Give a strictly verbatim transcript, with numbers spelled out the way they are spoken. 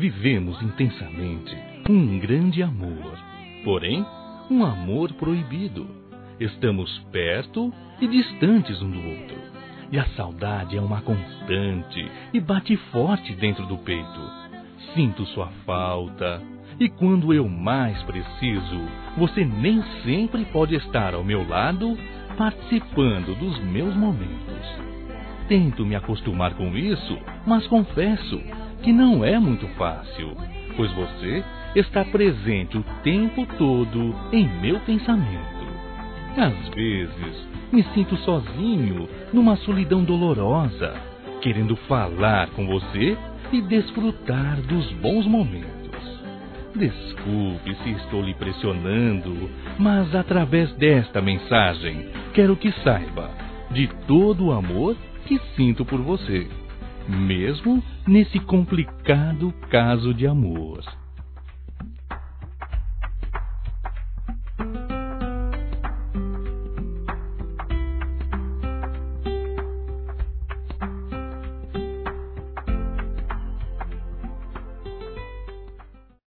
vivemos intensamente um grande amor, porém, um amor proibido. Estamos perto e distantes um do outro. E a saudade é uma constante e bate forte dentro do peito. Sinto sua falta. E quando eu mais preciso, você nem sempre pode estar ao meu lado, participando dos meus momentos. Tento me acostumar com isso, mas confesso que não é muito fácil, pois você está presente o tempo todo em meu pensamento. Às vezes, me sinto sozinho, numa solidão dolorosa, querendo falar com você e desfrutar dos bons momentos. Desculpe se estou lhe pressionando, mas através desta mensagem, quero que saiba de todo o amor que sinto por você, mesmo nesse complicado caso de amor.